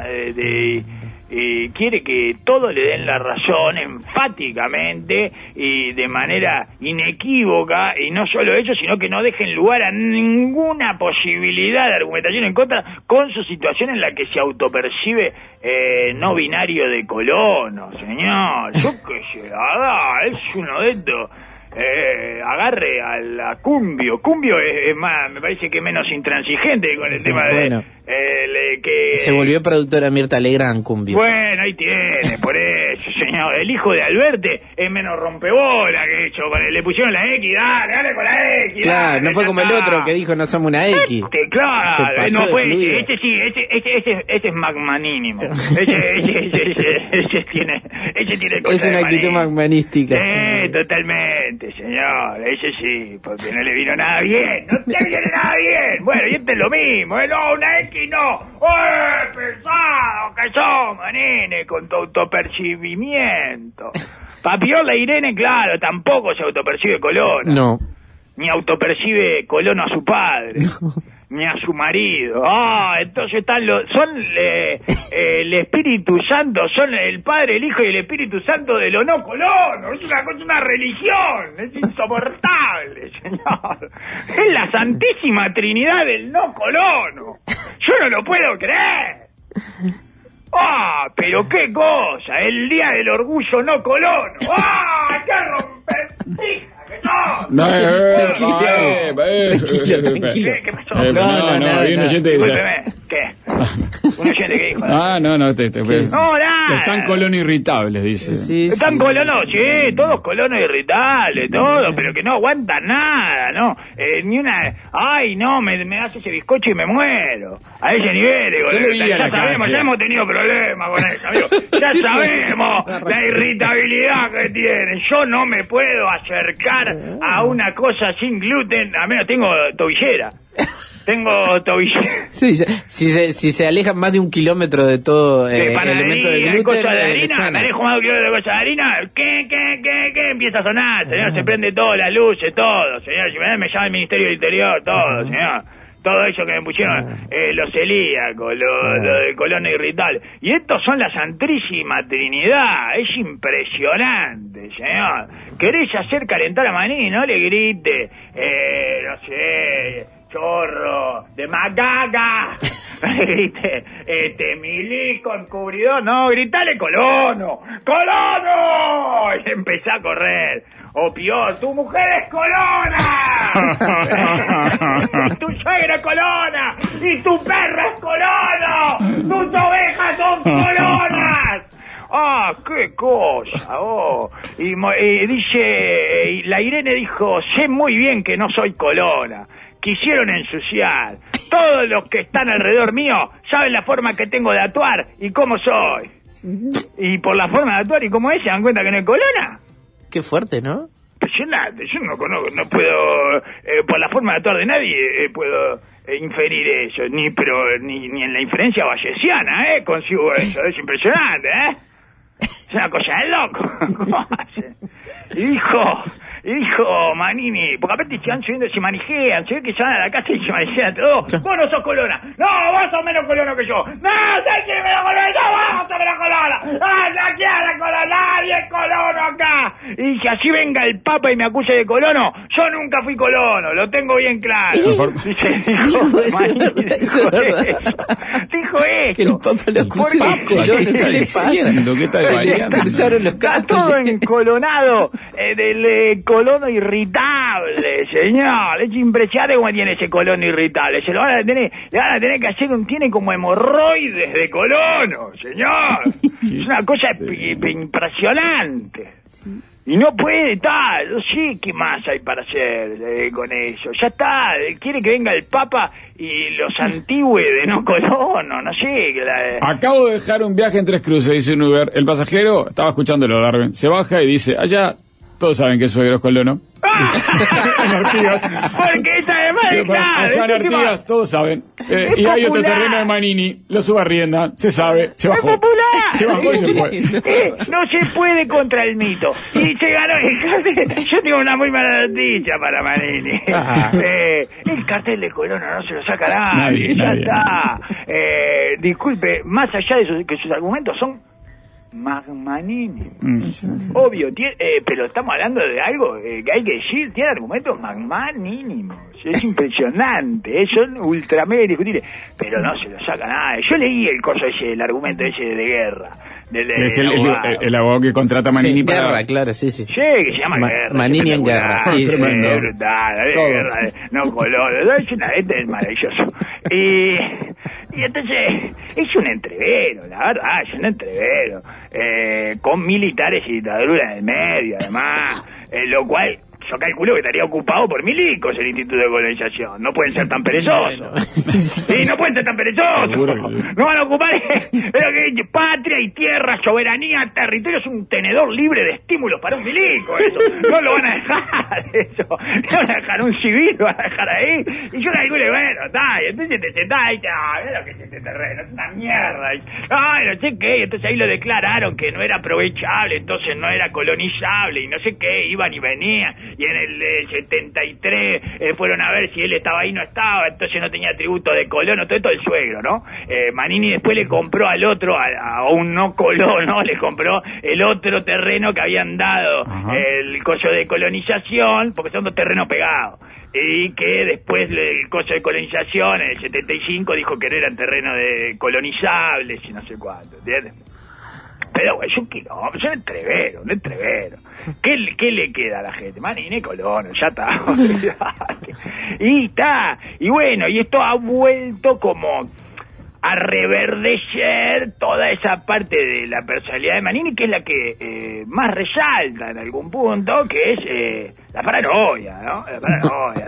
quiere que todos le den la razón enfáticamente y de manera inequívoca, y no solo eso, sino que no dejen lugar a ninguna posibilidad de argumentación en contra con su situación en la que se autopercibe no binario de colono, señor. Yo qué sé, es uno de estos. Agarre a la Cumbio es más, me parece que menos intransigente con el tema de que se volvió productora Mirta Legrand, Cumbio. Bueno, ahí tiene, por eso, señor. El hijo de Alberte es menos rompebola que hecho, le pusieron la X, dale con la X. Claro, dale, no fue como el otro que dijo no somos una X. Claro, no fue este es magmanínimo. Ese tiene cosas. Es una actitud magmanística. Totalmente, señor. Ese sí, porque no le vino nada bien. No le viene nada bien. Bueno, y este es lo mismo, no, una X no. Pesado que somos, nene, con tu autopercibimiento. Papiola Irene, claro, tampoco se autopercibe colono. No. Ni autopercibe colono a su padre. Ni a su marido. Entonces están son el Espíritu Santo, son el Padre, el Hijo y el Espíritu Santo de lo no colono. Es una religión, es insoportable, señor. Es la Santísima Trinidad del no colono. Yo no lo puedo creer. Pero qué cosa, el Día del Orgullo no colono. ¡Qué romper! No, tranquilo. ¿Qué pasó? No, hay un oyente que dice... ¿Qué? ¿Un oyente que dijo? No, nada. Que están colonos irritables, dice. Sí, están colonos, sí, todos colonos irritables, todos, pero que no aguantan nada, ¿no? Ni una... Ay, no, me hace ese bizcocho y me muero. A ese nivel, ya sabemos, ya hemos tenido problemas con eso, amigo. Ya sabemos la irritabilidad que tienen. Yo no me puedo acercar a una cosa sin gluten, a menos tengo tobillera. Tengo tobillera. Sí, si se alejan más de 1 kilómetro de todo elemento de gluten, cosa de harina, me alejo más de 1 kilómetro de cosa de harina, ¿qué? Empieza a sonar, señor, se prende todo, las luces, todo, señor, si me llama el Ministerio del Interior, todo, señor. Todo eso que me pusieron, los celíacos, lo del colono irritable. Y estos son la Santísima Trinidad. Es impresionante, señor. ¿Querés hacer calentar a Manini? No le grite, no sé, chorro, de macaca. Grite, milico, encubridor. No, gritale colono. ¡Colono! Y empezá a correr. O peor, tu mujer es colona. Tu suegra es colona. Y tu perro es colono. Tus ovejas son colonas. ¡Qué cosa! Y dice, la Irene dijo, sé muy bien que no soy colona. Quisieron ensuciar. Todos los que están alrededor mío saben la forma que tengo de actuar y cómo soy. Y por la forma de actuar y cómo es, se dan cuenta que no es colona. Qué fuerte, ¿no? Yo no conozco, no puedo, por la forma de actuar de nadie, puedo inferir eso, ni en la inferencia bayesiana, consigo eso, es impresionante, es una cosa de loco. ¿Cómo hace? Y dijo Manini, porque aparte se van subiendo, se manijean, se ve que se van a la casa y se manijean todos. Vos no sos colona, no, vos sos menos colono que yo, no, ¿sabes quién es menos colona? No, vos sos menos colona, no quiero colona, nadie es colono acá. Y si así venga el Papa y me acuse de colono, yo nunca fui colono, lo tengo bien claro. Dijo dijo esto. Que el Papa lo acuse de colono. ¿Qué le pasa? ¿Qué está desvariando? Está todo encolonado del colono irritable, señor. Es impresionante cómo tiene ese colono irritable. Le van a tener que hacer tiene como hemorroides de colono, señor. Es una cosa impresionante. Y no puede estar, no sé qué más hay para hacer con eso. Ya está, quiere que venga el Papa y los antigüe de no colono, no sé. Acabo de dejar un viaje en Tres Cruces, dice un Uber. El pasajero, estaba escuchándolo, Darwin, se baja y dice, allá todos saben que suegro es colono. En Artigas. Porque esta además sí, claro, en Artigas, todos saben. Y hay otro terreno de Manini, lo subarrienda, se sabe, se bajó. ¡Es popular! Se bajó y se fue. No se puede contra el mito. Y se ganó el cartel. Yo tengo una muy mala noticia para Manini. El cartel de Colono no se lo saca nadie. Ya está. Disculpe, más allá de que sus argumentos son magmanínimo. Obvio, pero estamos hablando de algo que hay que decir, tiene argumentos magmanínimos. Es impresionante, son ultra mega discutibles, pero no se lo saca nada. Yo leí el coso ese, el argumento ese de Guerra. Es el abogado que contrata a Manini para... Guerra, claro, sí. Sí, que se llama Guerra. Manini en Guerra, sí. Guerra, no color, es una gente maravilloso. Y entonces, es un entrevero, la verdad, es un entrevero. Con militares y dictadura en el medio, además. Lo cual... Yo calculo que estaría ocupado por milicos el Instituto de Colonización. No pueden ser tan perezosos. Sí, no pueden ser tan perezosos. No van a ocupar pero que patria y tierra, soberanía, territorio es un tenedor libre de estímulos para un milico. Eso. No lo van a dejar. Eso. No van a dejar un civil, lo van a dejar ahí. Y yo calculo, bueno, está. Y entonces te sentás y mira lo que es este terreno, es una mierda. Ay, no sé qué. Y entonces ahí lo declararon que no era aprovechable, entonces no era colonizable y no sé qué. Iban y venían. Y en el 73 fueron a ver si él estaba ahí, no estaba, entonces no tenía tributo de colono, todo esto el suegro, ¿no? Manini después le compró al otro, a un no colono, le compró el otro terreno que habían dado el coso de colonización, porque son dos terrenos pegados, y que después el coso de colonización en el 75 dijo que no eran terrenos de colonizables y no sé cuánto, ¿entiendes? Pero, güey, es un entrevero. ¿Qué le queda a la gente? Manini, colono, ya está. Y bueno, y esto ha vuelto como a reverdecer toda esa parte de la personalidad de Manini, que es la que más resalta en algún punto, que es la paranoia, ¿no? La paranoia.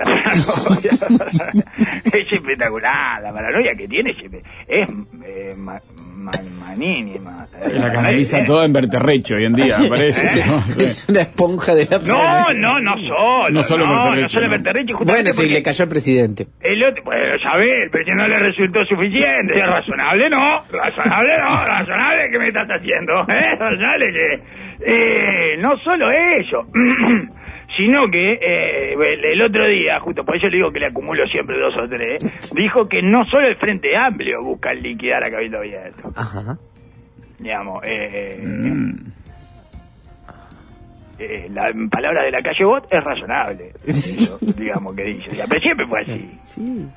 Es espectacular, la paranoia que tiene es manínima. La canaliza todo en Verterrecho hoy en día, me parece. Es una esponja de la paranoia. No solo en Verterrecho. Bueno, sí, le cayó al presidente. El otro, bueno, ya ves, pero si no le resultó suficiente. Razonable que me estás haciendo, razonable que no solo eso. Sino que el otro día, justo por eso le digo que le acumulo siempre 2 o 3, dijo que no solo el Frente Amplio busca liquidar a Cabildo Abierto. Ajá. Digamos, la palabra de la calle Bot es razonable, eso, digamos que dice. Pero siempre fue así. Sí.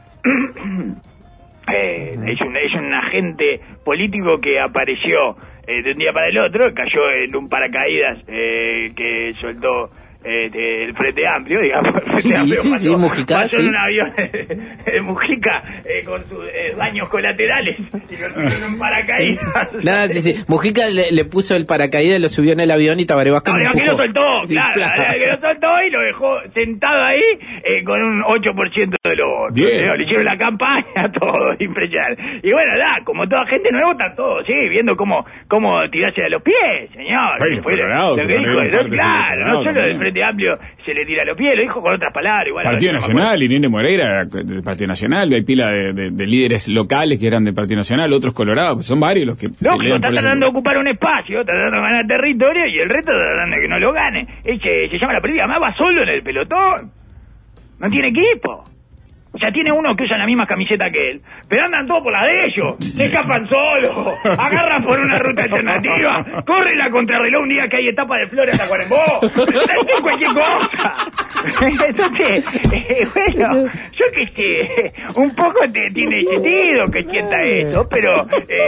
Es un agente político que apareció de un día para el otro, cayó en un paracaídas que soltó el Frente Amplio, digamos. El Frente Amplio pasó, Mujica, pasó en un avión Mujica con sus daños colaterales y con un paracaídas. Mujica le puso el paracaídas, lo subió en el avión y Tabaré Vázquez lo empujó. Que lo soltó, que lo soltó y lo dejó sentado ahí con un 8% de los votos. Le hicieron la campaña, todo, impresionante. Y bueno, como toda gente nueva, está todo, viendo cómo tirarse a los pies, señor. Lo que dijo, claro, no solo del Frente Amplio se le tira a los pies, lo dijo con otras palabras. Igual Partido Nacional, Irene Moreira del Partido Nacional, hay pila de líderes locales que eran del Partido Nacional, otros colorados, pues son varios los que... Lógico, está tratando de ocupar un espacio, está tratando de ganar territorio y el resto está tratando de que no lo gane. Se llama la política, además va solo en el pelotón, no tiene equipo. O sea, tiene uno que usa la misma camiseta que él, pero andan todos por la de ellos, se escapan solos, agarran por una ruta alternativa, corren la contrarreloj un día que hay etapa de Flores hasta Cuarembó, cualquier cosa. Entonces, bueno, yo que sé, un poco tiene sentido que sienta eso, pero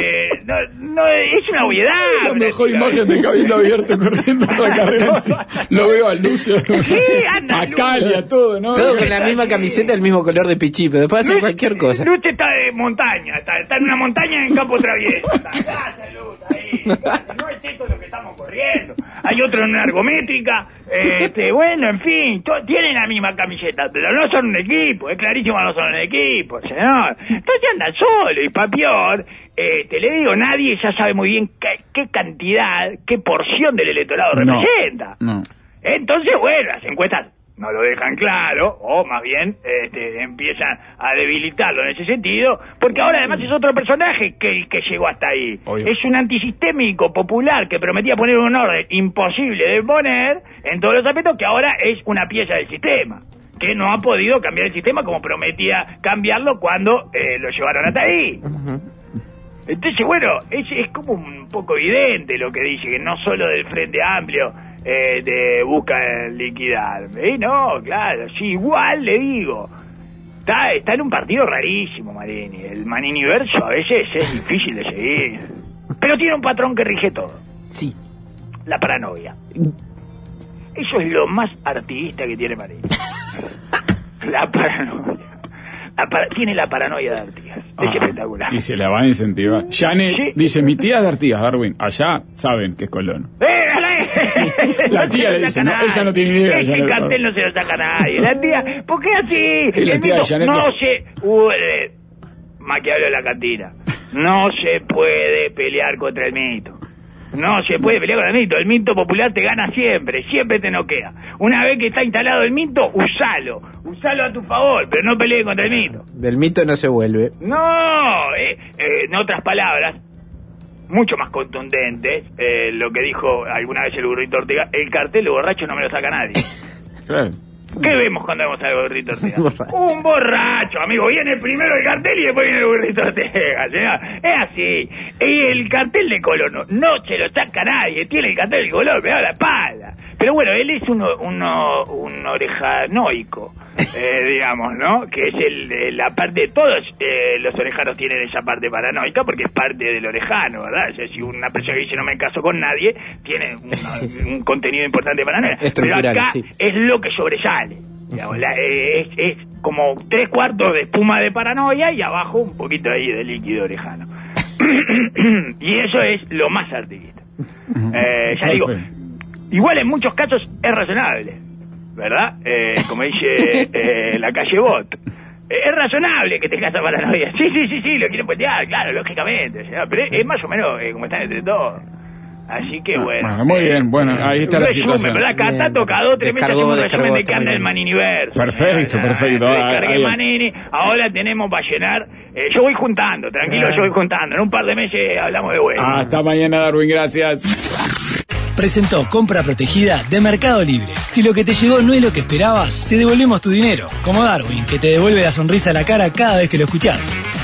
no es una obviedad. La mejor imagen de Cabildo Abierto corriendo otra carrera así. Lo veo a Lucio, a Cali, a todo, ¿no? Todo con la misma camiseta, el mismo color de pichí, pero después hace cualquier cosa. Lucho está de montaña, está en una montaña en Campo Travieso. Gracias, Luz, ahí. No es esto lo que estamos corriendo. Hay otro en una ergométrica. Bueno, en fin, tienen la misma camiseta, pero no son un equipo, es clarísimo que no son un equipo, señor. Entonces andan solo, y pa' peor, le digo, nadie ya sabe muy bien qué cantidad, qué porción del electorado representa. No. Entonces, bueno, las encuestas no lo dejan claro, o más bien empiezan a debilitarlo en ese sentido, porque ahora además es otro personaje que el que llegó hasta ahí. Obvio. Es un antisistémico popular que prometía poner un orden imposible de poner en todos los aspectos, que ahora es una pieza del sistema, que no ha podido cambiar el sistema como prometía cambiarlo cuando lo llevaron hasta ahí. Entonces, bueno, es como un poco evidente lo que dice, que no solo del Frente Amplio busca liquidarme. Y no, claro, sí, igual le digo, está en un partido rarísimo, Marini. El Maniniverso a veces es difícil de seguir, pero tiene un patrón que rige todo. Sí. La paranoia. Eso es lo más artiguista que tiene Marini. La paranoia. Tiene la paranoia de Artigas. Es espectacular. Y se la van a incentivar. Janet dice, mi tía es de Artigas, Darwin. Allá saben que es Colón. La tía le dice, no, ella no tiene ni idea. Ese cartel no se lo saca nadie. La tía, ¿por qué así? Y la tía de Janet no se... Maquiavelo de la cantina. No se puede pelear contra el mito. No se puede pelear con el mito. El mito popular te gana siempre te noquea. Una vez que está instalado el mito, usalo a tu favor, pero no pelees contra el mito. Del mito no se vuelve. No, en otras palabras, mucho más contundentes, lo que dijo alguna vez el burrito Ortega: el cartel de borracho no me lo saca nadie. Claro. ¿Qué vemos cuando vemos al burrito Ortega? Un borracho, amigo. Viene primero el cartel y después viene el burrito Ortega, señor. Es así. Y el cartel de Colón no se lo saca nadie. Tiene el cartel de Colón pegado a la espalda. Pero bueno, él es un orejanoico, digamos, ¿no? Que es la parte de todos los orejanos tienen esa parte paranoica porque es parte del orejano, ¿verdad? O sea, si una persona que dice no me caso con nadie, tiene un contenido importante de paranoia. Pero acá es lo que sobresale. Digamos, es como 3/4 de espuma de paranoia y abajo un poquito ahí de líquido orejano. Y eso es lo más artiguista. Ya digo, igual en muchos casos es razonable, ¿verdad? Como dice la calle Bot. Es razonable que tengas esa paranoia. Sí, lo quieren puentear, claro, lógicamente. Pero es más o menos como están entre todos. Así que bueno. Muy bien, bueno, ahí está la situación. ¿Verdad? Cada tanto, cada 2 o 3 meses hacemos un resumen de que anda el Maniniverso. Perfecto. Descargué Manini, ahora tenemos para llenar. Yo voy juntando, tranquilo, yo voy juntando. En un par de meses hablamos de vuelta. Hasta mañana, Darwin, gracias. Presentó Compra Protegida de Mercado Libre. Si lo que te llegó no es lo que esperabas, te devolvemos tu dinero. Como Darwin, que te devuelve la sonrisa a la cara cada vez que lo escuchás.